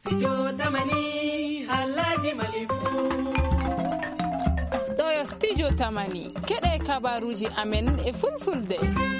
Studio Tamani Halaji Malifu. Toyo Studio Tamani kede kabaruji amen e fulfulde.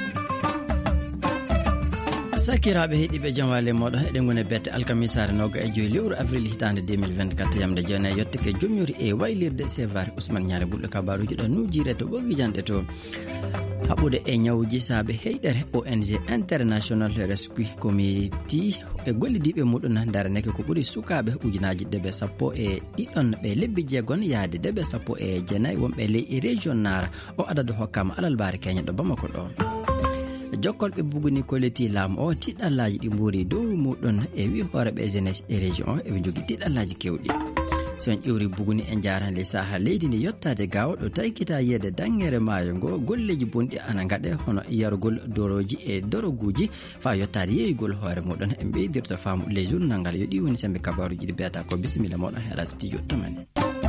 Sakiraaɓe heeɗiɓe jamwale moɗo eɗen goni bette alkamisare nogga e joyi lewru avril hitande 2024 yamde jeenayi yette ke jomyori e waylirde sévari Ousmane Ñare ɓulɗo kabaruji ɗo nujire to ɓoggi janɗe to haɓude e ñawuji saabe heyɗere ONG International Rescue Committee e gollidiɓe muɗum daraneke ko ɓuuri sukaɓe ujunaji debe sappo e ɗiɗon ɓe lebbi jeegon yaade debe sappo e jeenayi wonɓe ley région Nara o adadu hokkama alalbare Kenya ɗo Bamako ɗo jokkolɓe buguni koleti laamu o tiɗɗallaji ɗi mbuuri dow muɗum e wi hooreɓe jeunesse e région o eɓe jogui tiɗɗallaji kewɗi so en ƴewri buguni en jarande saaha leydi ndi yettade gawa ɗo taykita yiyede dangere maayo ngo golleji bonɗi ana gaɗe hono yarugol doroji e doroguji fa yettade yeeygol hoore muɗum en ɓeydirto faamu les journal ngal yo ɗi woni sembe kabaruji ɗi biyata ko bisimilla moɗon heeɗa studio Tamani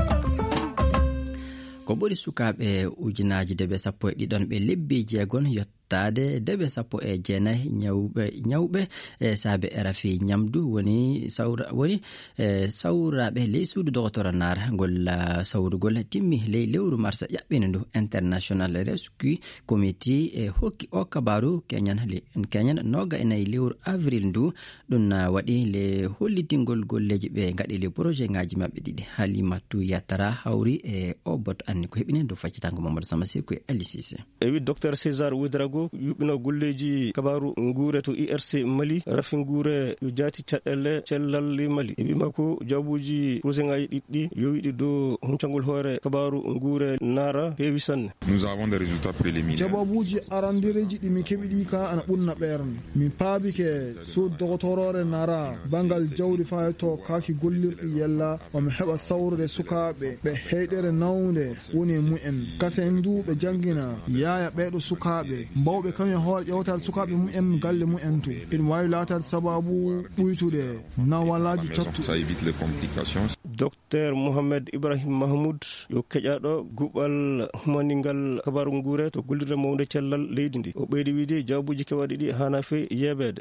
ko ɓuri sukaɓe ujunaji debe sappo e ɗiɗon ɓe lebbi jeegon yettade debe sappo e jeenayi ñawɓe e saabe rafi ñamdu woni sawraɓe ley suudu dogotora Nara ngol sawrugol timmi ley lewru mars ƴaɓɓini ndu International Rescue Committee e hokki o kabaru keñan noga enayi lewru avril ndu ɗum waɗi le hollitingol golleji ɓe gaɗi le projet ngaji mabɓe ɗiɗi Halimatu Yattara hawri e o bot anni ko heɓini ndu faccitango Mamadou Samaseko e Ali Cissé e wi docteur César Ouedraogo yuɓino golleji kabaru nguure to IRC Mali rafi nguure yo jaati caɗɗele cellal Mali e wima ko jabuji projet ngaji ɗiɗɗi yo wiɗi dow huncangol hoore kabaru nguure Nara heewi sanne. Nous avons des résultats préliminaires. Jababuji arandireji ɗi mi keɓi ɗi ka ana ɓurna ɓerde min paabi ke so dogotorore Nara bangal jawdi fa to kaki gollirɗi yella omi heɓa sawrude sukaɓe ɓe heyɗere nawde woni mu'en kasen du ɓe jangina yaya ɓeɗo sukaɓe mbawɓe kañum hoore ƴewtade sukaɓe mu'en galle mu'en to ina wawi latade sababu ɓuytude nawalaji tottu. Ça évite les complications. Docteur Mohamed Ibrahim Mahmoud yo keƴaɗo guɓal humaningal kabaru nguure to gollirde mawde cellal leydi ndi o ɓeydi wiide jabuji kewaɗi ɗi hana fe yeɓede.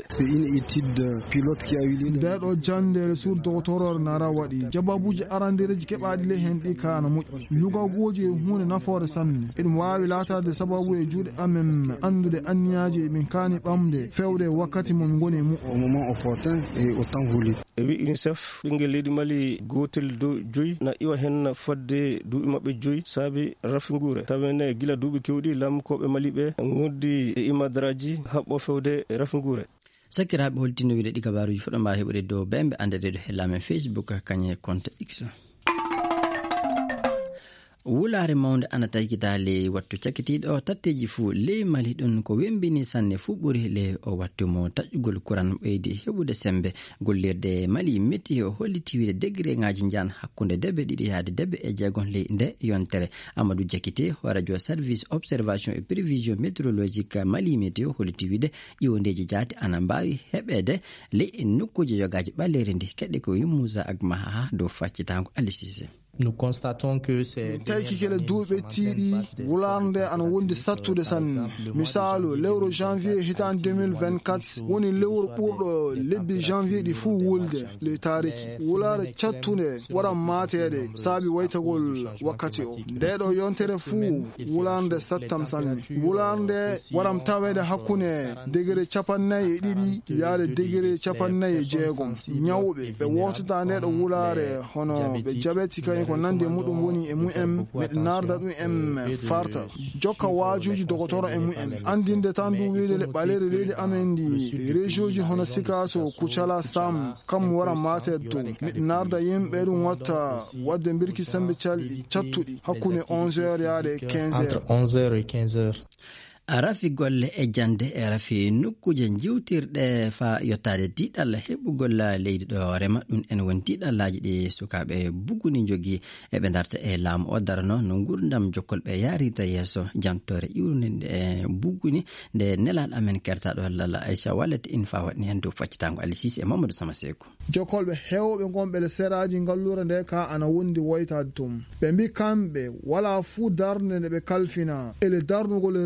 ndeɗo jandere sur dogotorore Nara waɗi jababuji arandereji keɓaɗi ley hen ɗi ka ana moƴƴi lugagoji e hunde nafoore sanne eɗum wawi latade sababu e juuɗe amen andude anniyaji min kani ɓamde fewde wakkati momin goni mu au moment opportun et au temps voulu. e wi UNICEF ɓinguel leydi Mali gotel dow joyi na iwa hen fodde duuɓi mabɓe joyi saabi rafi nguure tawene gila duuɓi kewɗi lamkoɓe Mali ɓe goddi e imadaraji haɓɓo fewde rafi nguure. sakiraɓe holtino wiide ɗi kabaruji fuɗɗo mbawa heɓude dow bemɓe andedeɗo hellamen Facebook kañe compte X wulare mawde ana taykita ley wattu cakkitiɗo tatteji fuu ley Mali ɗum ko wembini sanne fuu ɓuuri le o wattu mo taƴƴugol kuran ɓeydi heɓude sembe gollirde Mali météo holliti wiide degré ngaji jan hakkude debbe ɗiɗi yaade debbe e jeegon ley nde yontere Amadou Diakité ho radio service observation et prévision météorologique Mali météo holliti wiide ƴiwondeji jaati ana mbawi heɓede ley nokkuji yogaji ɓalleri ndi keɗɗe ko Moussa Agmaha dow faccitango Ali Cissé. Nous constatons que c'est taykikele duuɓe tiiɗi wularde ana wondi sattude sanne misalu lewru janvier hitande 2024 woni lewru ɓurɗo lebbi janvier ɗi fuu wulde le tariki wulare cattude waɗan matede saabi waytagol wakkati o ndeɗo yontere fuu wularde sattam sanne wularde waɗam tawede hakkude degré capannayyi e ɗiɗi yaade degré capannayyi e jeegom ñawɓe ɓe wotata ndeɗo wulare hono ɓe jaɓeti kañum ko nande muɗum woni e mu'en meɗe narda ɗum en farta jokka wajuji dogotoro e mu'en andinde tan du wiide le ɓalere leydi amen ndi région ji hono Sikaso Kucala Sam kam wara mated to meɗe narda yimɓe ɗum watta wadde birki sembe calɗi cattuɗi hakkude 11h yaade 15h entre 11h et 15h. rafi golle e jande e rafi nokkuje jiwtirɗe fa yottade diɗal heɓugol leydi ɗo rema ɗum en woni diɗallaji ɗi sukaɓe buguni jogui eɓe darta e laamu o darano no gurdam jokkolɓe yarita yesso jantore iwrude nde buguni nde nelaɗo amen kertaɗo lalla Aisha wallete in fa waɗni hen dow faccitango Ali Cissé e Mamadou Samaseko jokkolɓe hewɓe gonɓe le seraji ngallure nde ka ana wondi woytade tum ɓe mbi kamɓe wala fuu darde nde ɓe kalfina ele darnugol région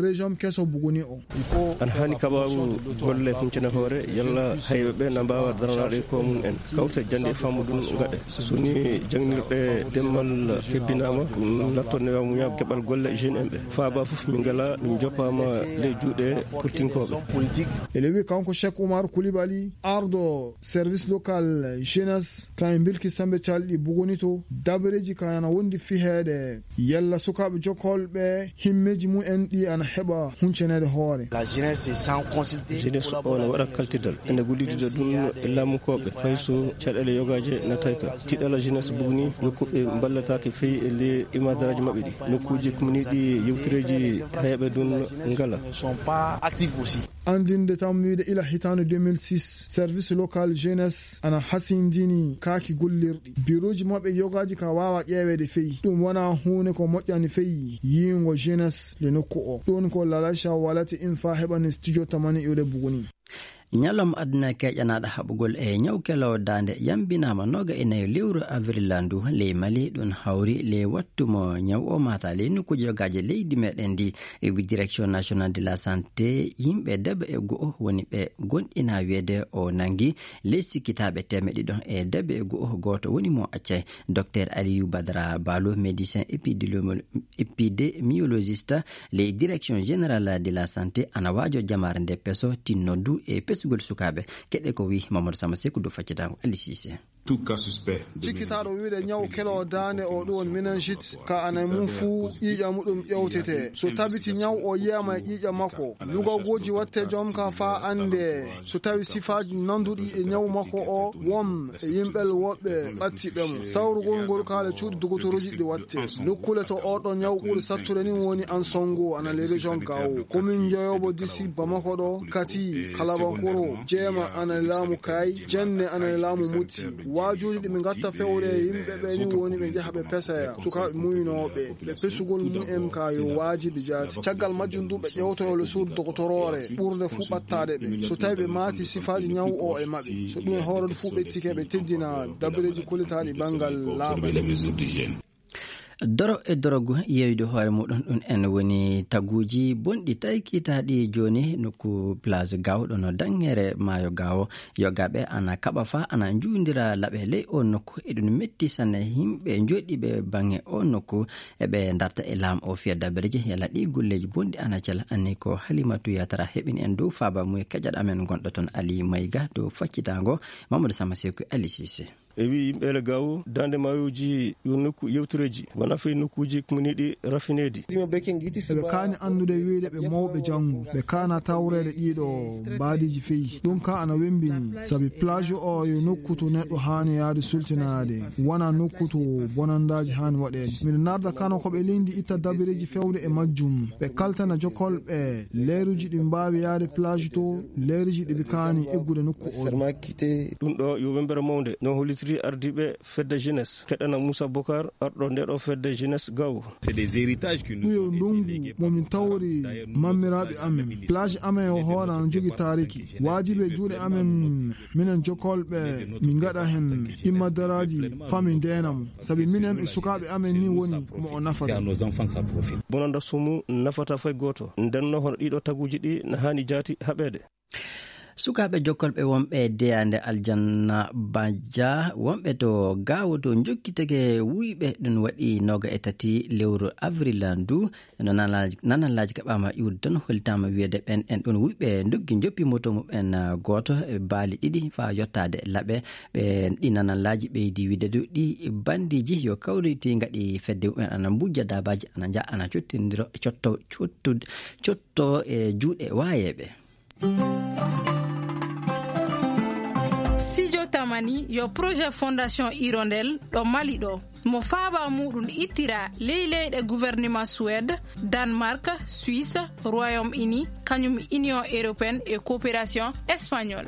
keso buguni o an hani kabaru golle huncina hore yalla haybe be na bawa daranaade ko mun en kawta jande famudun ngade suni jangnirde demal tebbinama lattonne wamu yab kebal golle jeune en be faaba fu min gala dum joppama le juude politinkobe elewi kanko Cheikh Oumar Coulibaly ardo service local jeunesse kan bilki sambe caldi bugonito dabreji kana wondi fi hede yalla sukabe jokolbe himmeji mu en di ana heba huncenede hore la jeunesse sans consulter jeunesse on wada kaltidal ene gullitide dun lamu kobe fayso cadale yogaje na tayka tidala jeunesse bugni yokkube ballatake fi le imadaraji mabbe di nokkuji community yewtreji haybe dun ngala sont pas actifs aussi andinde tamwide ila hitano 2006 service local jeunesse ana hasindini kaki gullirdi biroji mabbe yogaji ka wawa ƴewede feyi dum wana hune ko moƴƴani feyi yingo jeunesse le nokku o don ko lalasha walati in fa heɓani studio tamani yode buguni nyalom adna keƴanaɗo haɓugol e ñawkelo dande yambinama noga enayo lewru avril landu le mali ɗon hawri le wattumo ñaw o mata le nokkuji yogaji leydi meɗen ndi e direction national de la santé yimɓe debbo e go'o woni ɓe gonɗina wiyede o nangi le sikkitaɓe temeɗiɗon e debbo e go'o goto woni mo accay docteur Aliou Badara Balo médecin épidémiologiste le direction générale de la santé ana wajo jamare nde peso tinnoddu e pesugol sukaɓe keɗe ko wi Mamadou Sama Sekou do faccitango Ali Cissé tout cas suspect cikitaɗo wiide ñaw kelo dande o ɗon meningite ka ana mum fu ƴiƴa muɗum ƴewtete so tabiti ñaw o yiyama e ƴiƴa makko lugogoji watte joom ka fa ande so tawi sifaji nanduɗi e ñaw makko o wom e yimɓel woɓɓe ɓattiɓe mo sawrugol ngol kala cuuɗi dogotoroji ɗi watte lukkule to oɗon ñaw ɓuuri satture ni woni an songo ana le région gawo commune jeyobo disi Bamako ɗo Kati Kalabankoro Jeema ana laamu Kay Jenne ana laamu Mutti wajuji ɗi ɓe gatta fewre yimɓe ɓe ni woni ɓe jaha ɓe pesaya sukaɓe muynoɓe ɓe pesugol mu'en ka yo wajibi jaati caggal majjum du ɓe ƴewtoyole suudu dogotorore ɓurde fu ɓattade ɓe so tawi ɓe maati sifaji ñaw o e maɓɓe so ɗum horode fu ɓettike ɓe teddina dabreji kullitaɗi banggal laaɓa doro e dorogu yeyde hoore muɗum ɗum en woni taguji bonɗi taykitaɗi joni nokku place gawɗo no dangere maayo gawo yogaɓe ana kaɓa fa ana jundira laɓe ley o nokku eɗum metti sanne yimɓe joɗiɓe bange o nokku eɓe darta e laam o fiya dabareji yala ɗi golleji bonɗi ana cala anni ko Halimatu Yatara heɓini en dow faaba muye keƴaɗo amen gonɗo toon Ali Mayga dow faccitango Mamadou Sama Sekou Ali Cissé e wi yimɓele gawo dande mayoji yo nokku yewtureji wona fe nokkuji kumniɗi rafinedi ɓe kani andude wiide ɓe mawɓe janggo ɓe kana tawrede ɗiɗo mbaadiji feyi ɗum ka ana wembini saabi plage o yo nokku to neɗɗo hani yaade sultinade wona nokku to bonandaji hani waɗede miɗa narda kano koɓe lindi itta dabireji fewde e majjum ɓe kaltana jokolɓe leeruji ɗi mbawi yaade plage to leeruji ɗiɓe kani eggude nokku o ɗum ɗo yo wembere mawde no holit ardiɓe fedde jeunesse keɗana Moussa Bokar arɗo ndeɗo fedde jeunesse gawo ɗuyo ndungu momin tawri mammiraɓe amen plage amen o hoora no jogui tariki wajiɓe juuɗe amen minen jokolɓe min gaɗa hen immadaraji fami ndenamo saabi minen e sukaɓe amen ni woni mo o nafata bonanda sumu nafata fay goto ndenno hono ɗiɗo taguji ɗi na hani jaati haɓede sukaɓe jokkolɓe wonɓe deyande Aljanna Badja wonɓe to gawo to jokkitege wuyɓe ɗum waɗi 23 lewru avril ndu no nanallaji kaɓama iwde tan holtama wiyede ɓen en ɗon wuyɓe doggi joppi moto mumen goto baali ɗiɗi fa yottade laɓe ɓe ɗi nanallaji ɓeydi widede ɗi bandiji yo kawriti gaɗi fedde mumen ana bujja dabaji ana ja ana cottodiro cotto e juuɗe wayeɓe tamani yo projet fondation Hirondelle ɗo Mali ɗo mo faaba muɗum ittira leyɗe gouvernement Suède, Danemark, Suisse, Royaume-Uni kañum Union européenne et coopération espagnole.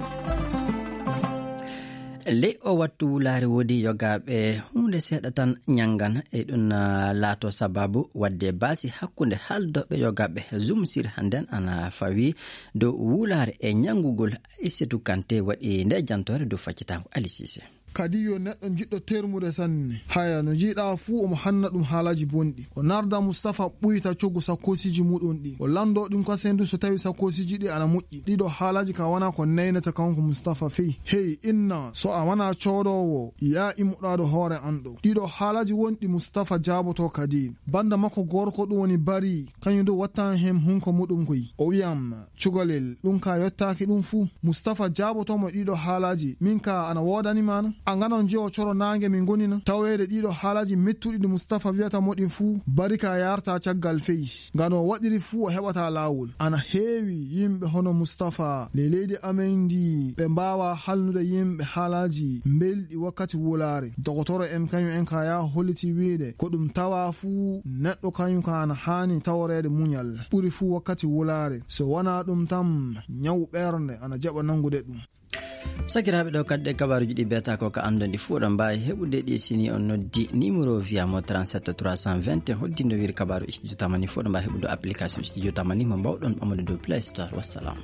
ley o wattu wulaare wodi yogaɓe hunde seeɗa tan ñangan e ɗum laato sababu wadde baasi hakkunde haldoɓe yogaɓe zumsir handen ana fawi dow wulaare e ñangugol Aissatou Kanté waɗi nde jantore dow faccitango Ali Cissé kadi yo neɗɗo jiɗɗo termude sanne haya no jiiɗa fuu omo hanna ɗum haalaji bonɗi o narda Moustapha ɓuyta coggu sakkosiji muɗum ɗi o lando ɗum kasendu so tawi sakkosiji ɗi ana moƴƴi ɗiɗo haalaji ka wana ko neynata kanko Moustapha fey hey inna so a wana codowo ya immuɗaɗo hoore an ɗo ɗiɗo haalaji wonɗi Moustapha jaboto kadi banda makko gorko ɗum woni bari kañum ɗo watta hem hunko muɗum koy o wiyam cugalel ɗum ka yottaki ɗum fuu Moustapha jabotomo ɗiɗo haalaji min ka ana wodanimana a ganon jewo coro nangue min gonina tawede ɗiɗo haalaji mettuɗi ɗi Moustapha wiyata moɗin fuu bari ka yarta caggal feyi ngano waɗiri fuu o heɓata lawol ana heewi yimɓe hono Moustapha le leydi amen ndi ɓe mbawa halnude yimɓe haalaji belɗi wakkati wulare dogotoro en kañum en ka ya holliti wiide ko ɗum tawa fuu neɗɗo kañum ka ana hani taworede muñal ɓuri fuu wakkati wulare so wona ɗum tam ñaw ɓernde ana jaɓa nangude ɗum sakiraɓe ɗo kadde kabaruji ɗi beta ko ka andonɗi fuu ɗo mbawi heɓude ɗi sini on noddi numéro wiyamo 37 320 hoddindo wiri kabaru studio tamani fuu ɗo mbawi heɓude application studio tamani mo mbawɗon ɓamude dow play store wassalam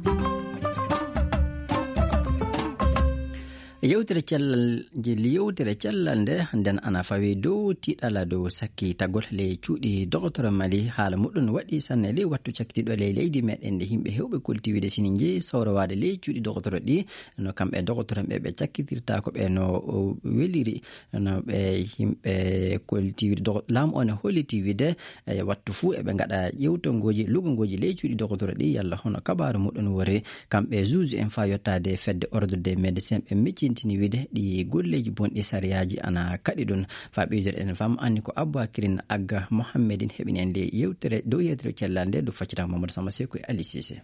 yewtere cellal nde nden ana fawi dow tiɗala dow sakki tagol le cuuɗi docteur Mali haala muɗum waɗi sanne ley wattu cakkitiɗo le leydi meɗen nde yimɓe hewɓe koltiwide sini jeeyi sawrowade ley cuuɗi docteur ɗi no kamɓe docteur ɓe cakkitirta ko ɓe no weliri no ɓe yimɓe koltiwide laamu on e hollitiwide wattu fuu eɓe gaɗa ƴewtongoji lugongoji ley cuuɗi docteur ɗi yalla hono kabaru muɗum wori kamɓe juge en fa yottade fedde ordre des médecins ɓe meccintini wiide ɗi golleji bonɗi sariyaji ana kaɗi ɗum fa ɓeydore en fam anni ko Abou Akirin Agga Mohammedin heɓini en nde yewtere dow yewtere cellal nde do faccita Mamadou Samba Seko e Ali Cissé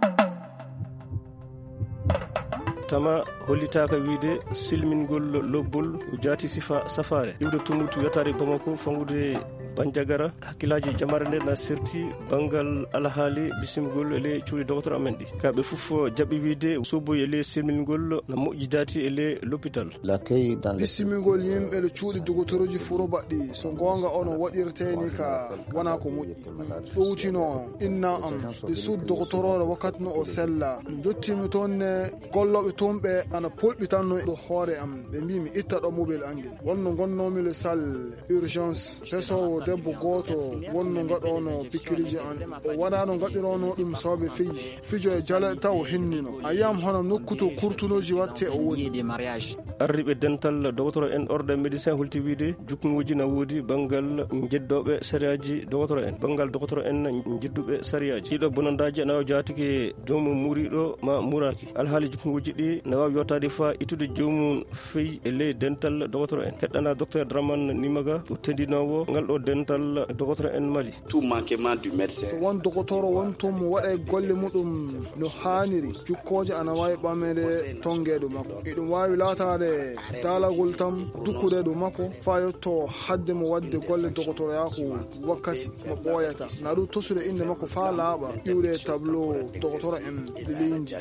tama hollitaka wiide silmingol lobbol jaati sifa safare iwde tumutu yotare Bamako fangude Bandiagara hakkilaji jamare nde na serti bangal alhaali bisimgol ele cuuɗi docteur amen ɗi kamɓe fof jaɓi wiide soboyi ele silmingol na moƴƴi dati ele l'hôpital bisimigol yimɓe le cuuɗi dogotoruji furo baɗɗi so gonga ono waɗirteni ka wona ko moƴƴi ɗowtino inna am ɗi sud dogotorore wakkati no o sella jottimi toon ne golloɓe toon ɓe ana polɓitanno ɗo hoore am ɓe mbimi itta ɗo mobile angue wonno gonnomi le salle urgence pesowo debbo goto wonno gaɗono pikkiriji an o waɗano gaɗirono ɗum sawɓe fijo e jale taw hinnino a yiyam hono nokkuto kurtunoji watte o woni arriɓe dental docteur en ordre médecin holti wiide jukkugoji na woodi bangal jeddoɓe sariyaji docteur en bangal docteur en jedduɓe sariyaji ɗiɗo bonandaji ana wawi jatike jomum muriɗo ma muraki alhaali jukkugoji ɗi na wawi yottade fa ittude jomum feyi e ley dental docteur en heɗɗana docteur Draman Nimaga o tendinowo ngal ɗo dental docteur en Mali tout manquement du médecin so won docteur won tum waɗa golle muɗum no haniri jukkoje ana wawi ɓamede tongueɗo makko e ɗum wawi latade dalagol tam dukkude ɗo makko fa yetto hadde mo wadde golle docteur yako wakkati mo ɓoyata na ɗum tosude inde makko fa laaɓa ƴiwde tableau docteur en de leydi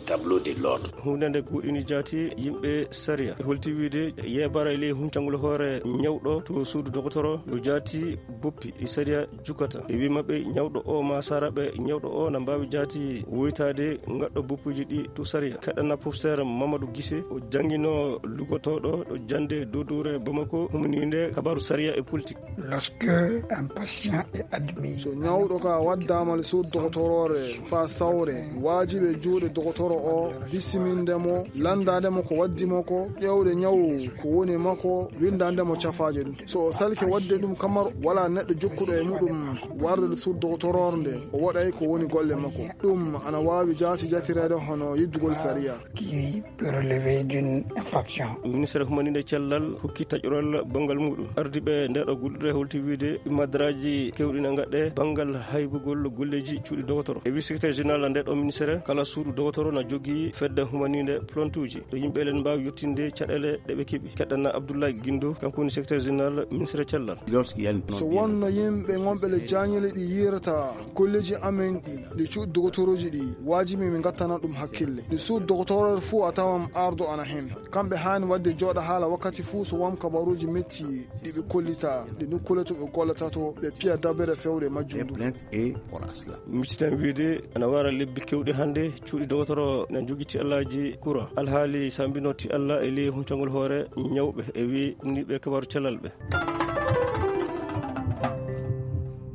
hunde nde guɗini jaati yimɓe saria holti wiide yebara ele huncangol hoore ñawɗo to suudu docteur yo jaati boppi e saria jukata e wi mabɓe ñawɗo o ma saraɓe ñawɗo o na mbawi jaati woytade gaɗɗo boppuji ɗi to saria kaɗana professeur Mamadou Guissé o jangguino lugotoɗo ɗo jande dodore Bamako humninde kabaru saria e politique lorsque un patient est admis so ñawɗo ka waddamal suudu doctorore fa sawre wajiɓe juuɗe docteur o bisimindemo landademo ko waddimo ko ƴewde ñaw ko woni makko windandemo cafaje ɗum so o salke wadde ɗum kamaro wala neɗɗo jokkuɗo e muɗum warde suudu doctorore nde o waɗay ko woni golle makko ɗum ana wawi jaati jatirede hono yiddugol saria qui peut relever d'une infraction ministére humaninde cellal hokki taƴorol bangal muɗum ardiɓe ndeɗo gulɗuɗe holti wiide madraji kewɗine gaɗɗe bangal haybugol golleji cuuɗi docteur e wi secrétaire général ndeɗo ministére kala suudu docteur na jogui fedde humaninde plantuji to yimɓe len mbawi yettinde caɗele ɗeɓe keeɓi keɗɗana Abdoulaye Guindo kanko woni secrétaire général ministére cellal lorsqu'il y a so wonno yimɓe gonɓe le jañele ɗi yirata kolleji amen ɗi cuuɗi dogotoroji ɗi wajibi min gattana ɗum hakkille ɗi suud dogotoro fuu a tawan ardo ana hen kamɓe hani wadde jooɗa haala wakkati fuu so wam kabaruji metti ɗiɓe kollita ɗi nukkule to ɓe gollata to ɓe piya dabere fewre majjum ɗum miccitan wiide ana wara lebbi kewɗi hannde cuuɗi dogotoro ne jogiti allaji courant alhaali sambinoti allah e ley huncagol hoore ñawɓe e wi kumniɓe kabaru cellal ɓe